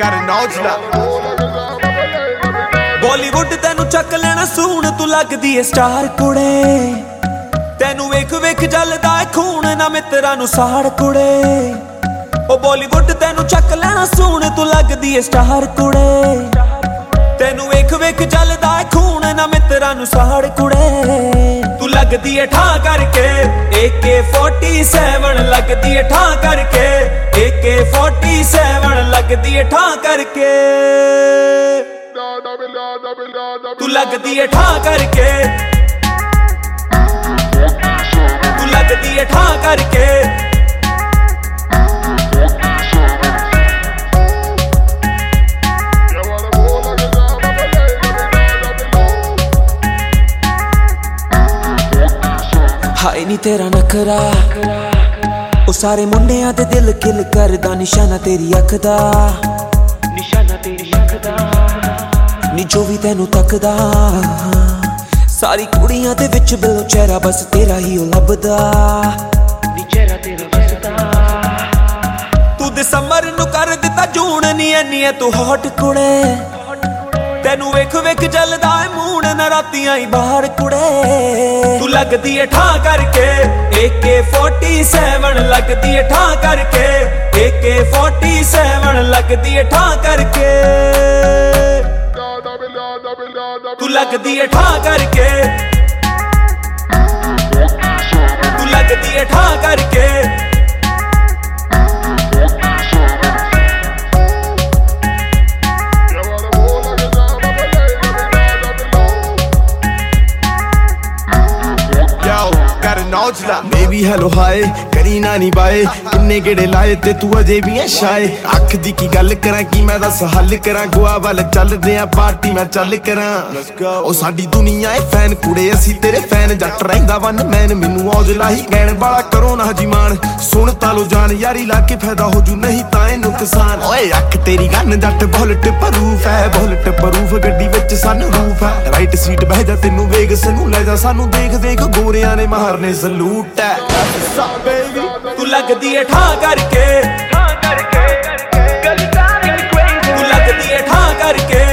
बॉलीवुड तेनू चक लेना सून तू लगदी है स्टार कुड़े तेनू वेख वेख जलदा है खून ना मित्रा नू साड़ कुड़े ओ बॉलीवुड तेनू चक लेना सून तू लगदी है स्टार कुड़े तेनू वेख वेख जलदा है खून ना मित्रा नू साड़ कुड़े तू लगदी है ठा करके AK-47 लगदी है ठा करके AK-47 लगदी है ठा करके तू लगदी है ठा करके तू लगदी है ठा करके हाय नी तेरा नखरा ओ सारे मुंडियां दे दिल किल करदा निशाना तेरी अख दा नी जो भी तेनू तकदा सारी कुड़ियां दे विच बिलो चेहरा बस तेरा ही ओ लभदा नी चेहरा तेरा बसदा तू दिसंबर नू कर दिता जून नी एनी है तू हॉट कुड़े तेनू वेख वेख जलदा है मून ना रातियां ही बाहर कुड़े तू लगदी है ठा करके AK-47 लगदी है ठा करके AK-47 लगदी है ठा करके तू लगदी है ठा करके तू लगदी है ठा करके बेबी हेलो हाय करी ना नी बाए किन्ने गेड़े लाए ते तू अजे भी है शाए अख दी की गल करा की मैं दस हल करा गोआ वाल चलदे आ पार्टी मैं चल करा ओ साडी दुनिया है फैन कुड़े असी तेरे फैन जट रहिंदा वन मैन मैनू औजला ही कहण वाला करो ना हजीमान सुन तालो जान यारी ला के फायदा हो जू नहीं ताए नुकसान ओए अख तेरी गन जट बुलेट प्रूफ है बुलेट प्रूफ गड्डी विच सन रूफ है राइट सीट बह जा तेनू वेग सनू ले जा सानू देख देख गोरियां ने मारने सलूट है तू लगदी है ठा करके तू लगदी है ठा करके